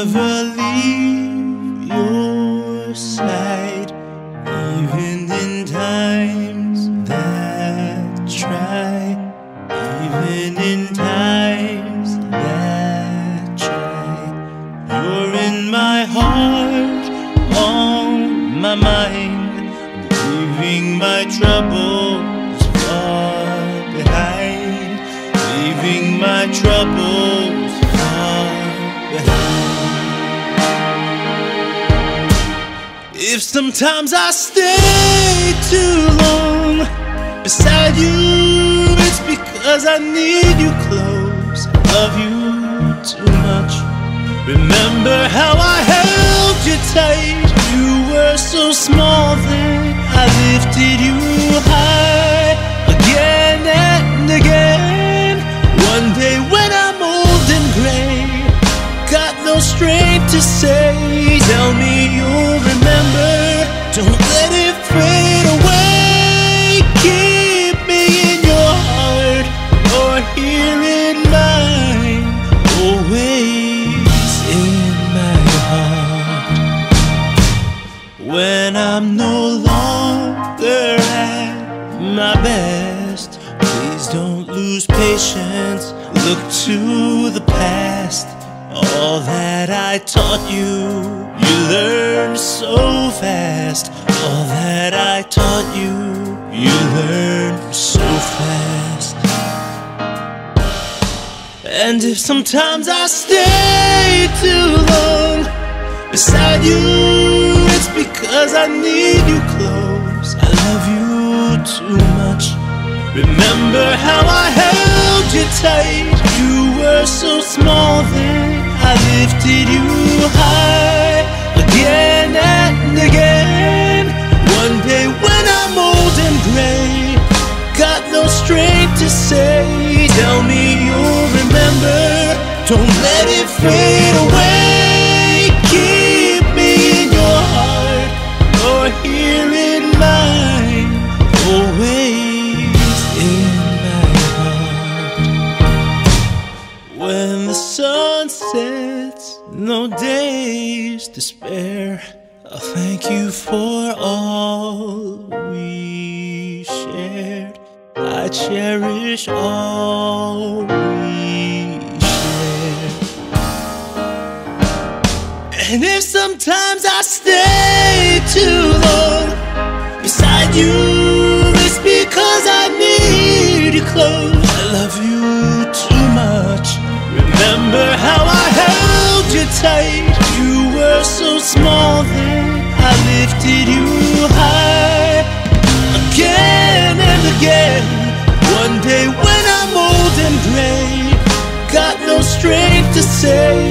never leave your side, even in times that try, even in times that try. You're in my heart, on my mind, leaving my troubles far behind, leaving my troubles far behind. If sometimes I stay too long beside you, it's because I need you close. I love you too much. Remember how I held you tight. You were so small then, I lifted you high again and again. One day when I'm old and gray, got no strength to say, tell me you'll remember. Don't let it fade away. Keep me in your heart, or here in mine, always in my heart. When I'm no longer at my best, please don't lose patience. Look to the past. All that I taught you, you learned so fast. All that I taught you, you learned so fast. And if sometimes I stay too long beside you, it's because I need you close. I love you too much. Remember how I held you tight. You were so small then, I lifted you high again and again. One day when I'm old and gray, got no strength to say, tell me you'll remember. Don't let it fade away. Keep me in your heart, or here in mine, always in my heart. When the sun sets, no days to spare, I'll thank you for all we shared. I cherish all we shared. And if sometimes I stay too long beside you, it's because I need you close. I love you too much. Remember how I held you tight. You were so small then, I lifted you high again and again. One day when I'm old and gray, got no strength to say,